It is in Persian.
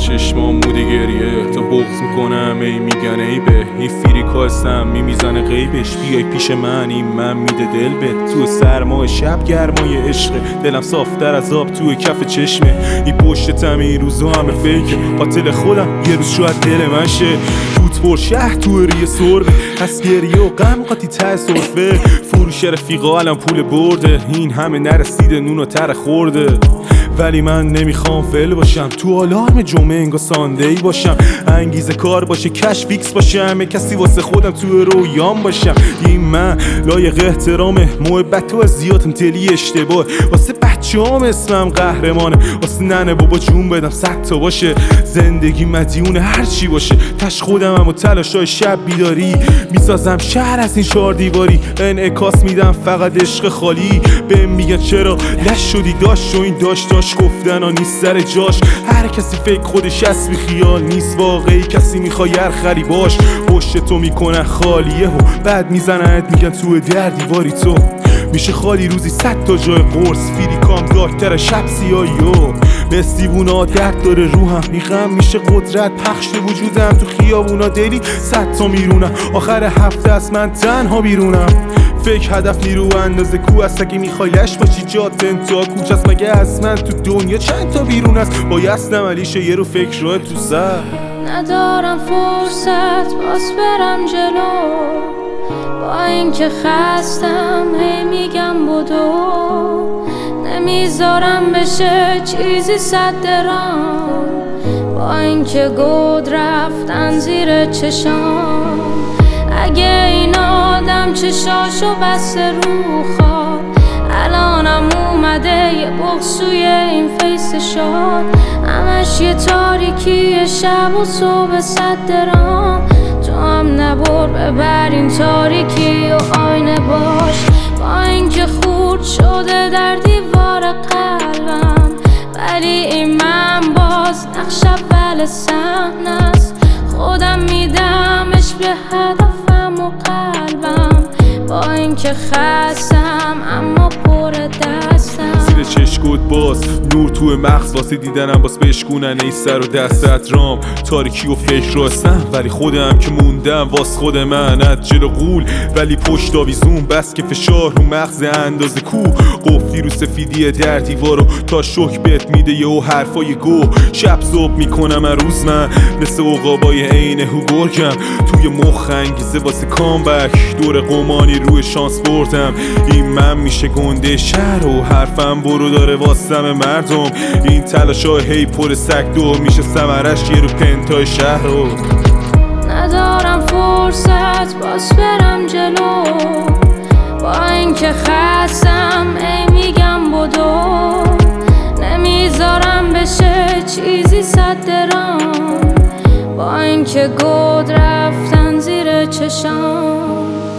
چشمام موده گریه تا بغض میکنم ای میگن ای به این فیریکا سمی میزنه غیبش بیای پیش من این من میده دل به تو سرمای شب گرمای عشق دلم صافتر از آب توی کف چشمه این پشتم این روزا همه فیکه قاتل خودم یه روز شاید دل من شه توت پر شه تو ریه سربه از گریه و غم قاطی ته صرفه فروش رفیقا الان پول برده این همه نرسیده نون و تر خورده ولی من نمیخوام فل باشم تو آلارم جمعه انگا ساندهی باشم انگیزه کار باشه کش فیکس باشم کسی واسه خودم تو رویام باشم این من لایق احترامه محبت و از زیادم دلی اشتباه واسه بچه‌ام اسمم قهرمانه واسه ننه بابا جون بدم 100 تا باشه زندگی مدیون هر چی باشه تش خودمم و تلاشای شب بیداری میسازم شهر از این 4 دیواری انعکاس میدم فقط عشق خالی بهم میگن چرا لش شدی داشت و این داشت گفتن ها نیست سر جاش هر کسی فکر خودش هست بی خیال نیست واقعی کسی میخوای هر خری باش پشت تو میکنن خالیه و بعد میزنند میگن تو در دیواری تو میشه خالی روزی 100 تا جای قرص فیریکام دارتر شب سیاییو مثل دیوونا درد داره روحم این غم میشه قدرت پخش وجودم تو خیابونا دلی 100 تا میرونم آخر هفته از من تنها بیرونم فکر هدف نیرو اندازه کو است اگه میخوای لش باشی جات انتها کوچست مگه از من تو دنیا چند تا بیرون است بایستم علیشه یه رو فکر رو تو سر ندارم فرصت باز برم جلو با اینکه خستم هی میگم بدو نمیذارم بشه چیزی صد درام با اینکه گود رفتن زیر چشام اگه این آدم چشاشو بسته رو خواب الانم اومده یه بغضوی این فیس شاد همش یه تاریکی شب و صبح 100 درام تو هم نبر ببر این تاریکی و آینه باش با اینکه خورد شده در دیوار قلبم ولی این من باز نقش اول صحنه است خودم میدمش به هدفم و قلبم با اینکه خستم اما پر دستم زیر چشکت باز نور توی مغز واسه دیدنم باز بشکونن ای سر و دستت رام تاریکی و فکر راستم ولی خودم که موندم واس خود من از جلو غول ولی پشت آویزون بس که فشار رو مغز اندازه کو قفلی رو سفیدی در دیوارو تا شک بهت میده یه حرفای گو شب صبح میکنم روز من مثل عقابای عین هوگورگم توی مخ انگیزه واسه کامبک دور قمانی روی شانس بردم این من میشه گنده شهر و حرفم برو داره واسم مردم این تلاشای هی پر سگ دو میشه ثمرش یه رو پنتای شهر رو ندارم فرصت باز برم جلو با اینکه خستم ای میگم بدو نمیذارم بشه چیزی 100 درام با اینکه گود رفتن زیر چشام